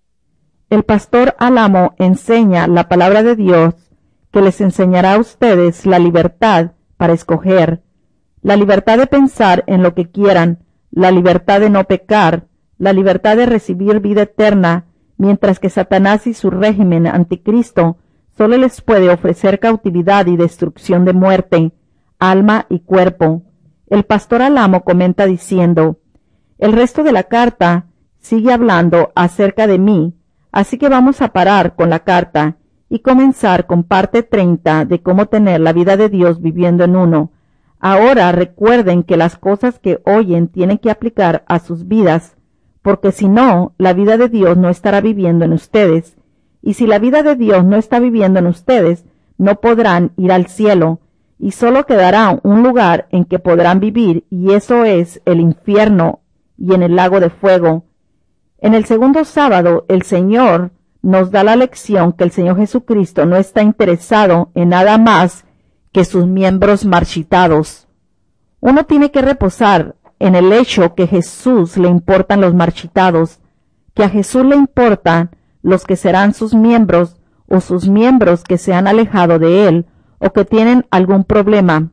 el pastor Alamo enseña la palabra de Dios, que les enseñará a ustedes la libertad para escoger, la libertad de pensar en lo que quieran, la libertad de no pecar, la libertad de recibir vida eterna, mientras que Satanás y su régimen anticristo solo les puede ofrecer cautividad y destrucción de muerte, alma y cuerpo. El pastor Alamo comenta diciendo: el resto de la carta sigue hablando acerca de mí, así que vamos a parar con la carta y comenzar con parte treinta de cómo tener la vida de Dios viviendo en uno. Ahora recuerden que las cosas que oyen tienen que aplicar a sus vidas, porque si no, la vida de Dios no estará viviendo en ustedes. Y si la vida de Dios no está viviendo en ustedes, no podrán ir al cielo, y solo quedará un lugar en que podrán vivir, y eso es el infierno y en el lago de fuego. En el segundo sábado, el Señor nos da la lección que el Señor Jesucristo no está interesado en nada más que sus miembros marchitados. Uno tiene que reposar en el hecho que a Jesús le importan los marchitados, que a Jesús le importan los que serán sus miembros o sus miembros que se han alejado de Él o que tienen algún problema.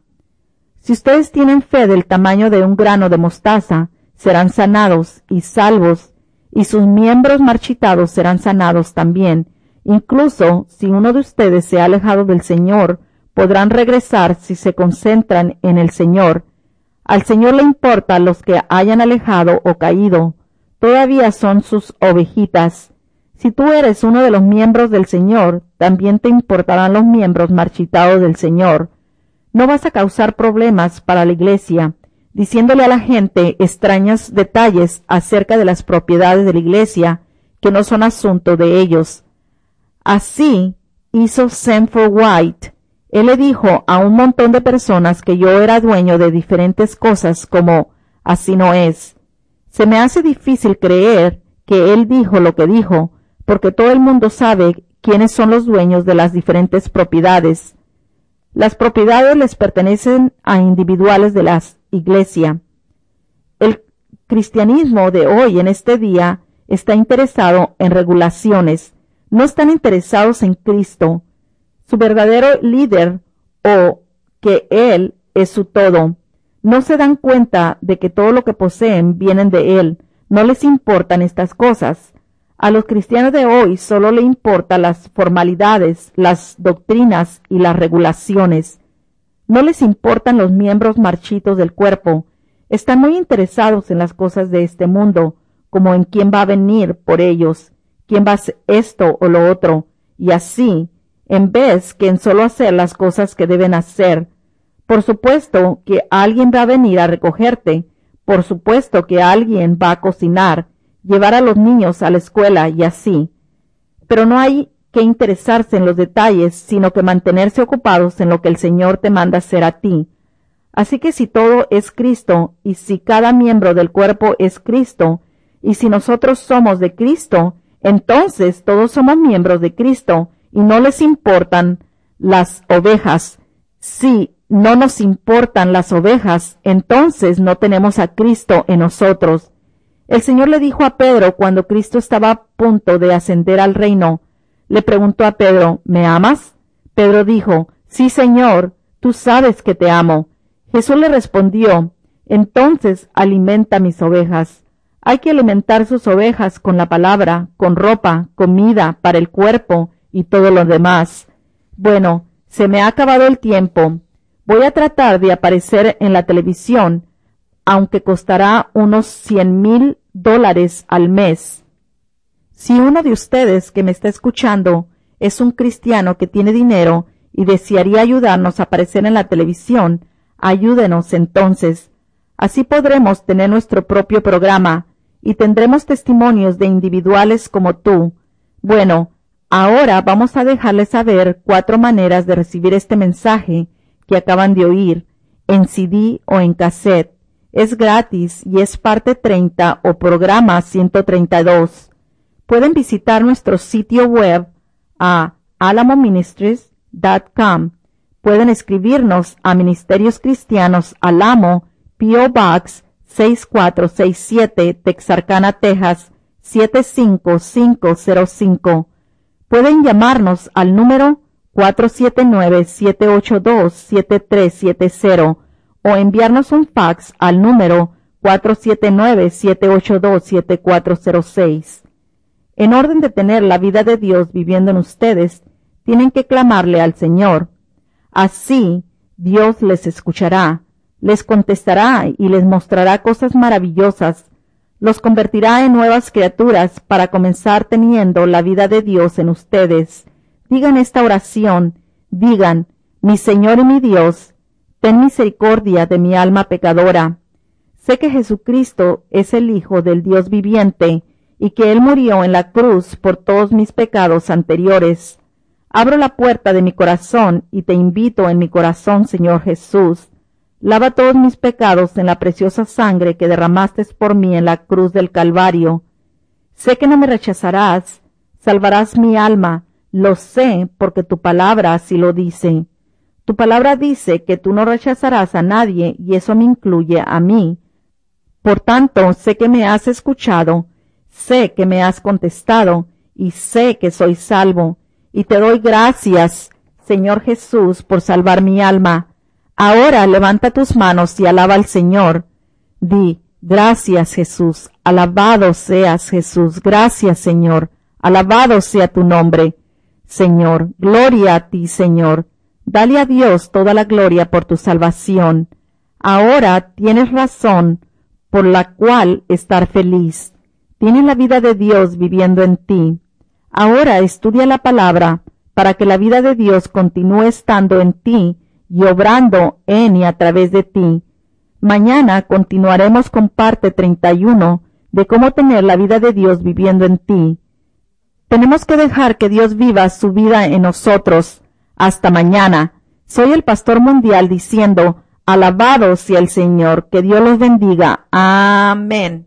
Si ustedes tienen fe del tamaño de un grano de mostaza, serán sanados y salvos, y sus miembros marchitados serán sanados también. Incluso si uno de ustedes se ha alejado del Señor, podrán regresar si se concentran en el Señor. Al Señor le importa los que hayan alejado o caído. Todavía son sus ovejitas. Si tú eres uno de los miembros del Señor, también te importarán los miembros marchitados del Señor. No vas a causar problemas para la iglesia, diciéndole a la gente extraños detalles acerca de las propiedades de la iglesia que no son asunto de ellos. Así hizo Sanford White. Él le dijo a un montón de personas que yo era dueño de diferentes cosas como así no es. Se me hace difícil creer que él dijo lo que dijo, porque todo el mundo sabe quiénes son los dueños de las diferentes propiedades. Las propiedades les pertenecen a individuales de la iglesia. El cristianismo de hoy en este día está interesado en regulaciones, no están interesados en Cristo, su verdadero líder, o que Él es su todo. No se dan cuenta de que todo lo que poseen vienen de Él. No les importan estas cosas. A los cristianos de hoy solo le importan las formalidades, las doctrinas y las regulaciones. No les importan los miembros marchitos del cuerpo. Están muy interesados en las cosas de este mundo, como en quién va a venir por ellos, quién va a hacer esto o lo otro, y así, en vez que en solo hacer las cosas que deben hacer. Por supuesto que alguien va a venir a recogerte, por supuesto que alguien va a cocinar, llevar a los niños a la escuela y así. Pero no hay que interesarse en los detalles, sino que mantenerse ocupados en lo que el Señor te manda hacer a ti. Así que si todo es Cristo, y si cada miembro del cuerpo es Cristo, y si nosotros somos de Cristo, entonces todos somos miembros de Cristo, y no les importan las ovejas. Si no nos importan las ovejas, entonces no tenemos a Cristo en nosotros. El Señor le dijo a Pedro cuando Cristo estaba a punto de ascender al reino, le preguntó a Pedro, ¿me amas? Pedro dijo, sí, Señor, tú sabes que te amo. Jesús le respondió, entonces alimenta mis ovejas. Hay que alimentar sus ovejas con la palabra, con ropa, comida para el cuerpo y todo lo demás. Bueno, se me ha acabado el tiempo. Voy a tratar de aparecer en la televisión, aunque costará unos cien mil dólares al mes. Si uno de ustedes que me está escuchando es un cristiano que tiene dinero y desearía ayudarnos a aparecer en la televisión, Ayúdenos entonces. Así podremos tener nuestro propio programa y tendremos testimonios de individuales como tú. Bueno, ahora vamos a dejarles saber cuatro maneras de recibir este mensaje que acaban de oír, en C D o en cassette. Es gratis y es parte treinta o programa ciento treinta y dos. Pueden visitar nuestro sitio web a alamo ministries punto com. Pueden escribirnos a Ministerios Cristianos Alamo, P O Box seis cuatro seis siete, Texarkana, Texas siete cinco cinco cero cinco. Pueden llamarnos al número cuatro siete nueve, siete ocho dos, siete tres siete cero o enviarnos un fax al número cuatro siete nueve, siete ocho dos, siete cuatro cero seis. En orden de tener la vida de Dios viviendo en ustedes, tienen que clamarle al Señor. Así, Dios les escuchará, les contestará y les mostrará cosas maravillosas. Los convertirá en nuevas criaturas para comenzar teniendo la vida de Dios en ustedes. Digan esta oración, digan, mi Señor y mi Dios, ten misericordia de mi alma pecadora. Sé que Jesucristo es el Hijo del Dios viviente y que Él murió en la cruz por todos mis pecados anteriores. Abro la puerta de mi corazón y te invito en mi corazón, Señor Jesús. Lava todos mis pecados en la preciosa sangre que derramaste por mí en la cruz del Calvario. Sé que no me rechazarás, salvarás mi alma, lo sé porque tu palabra así lo dice. Tu palabra dice que tú no rechazarás a nadie y eso me incluye a mí. Por tanto, sé que me has escuchado, sé que me has contestado y sé que soy salvo. Y te doy gracias, Señor Jesús, por salvar mi alma. Ahora levanta tus manos y alaba al Señor. Di, gracias Jesús, alabado seas Jesús, gracias Señor, alabado sea tu nombre. Señor, gloria a ti, Señor. Dale a Dios toda la gloria por tu salvación. Ahora tienes razón por la cual estar feliz. Tienes la vida de Dios viviendo en ti. Ahora estudia la palabra para que la vida de Dios continúe estando en ti y obrando en y a través de ti. Mañana continuaremos con parte treinta y uno de cómo tener la vida de Dios viviendo en ti. Tenemos que dejar que Dios viva su vida en nosotros. Hasta mañana. Soy el Pastor Mundial diciendo, alabado sea el Señor, que Dios los bendiga. Amén.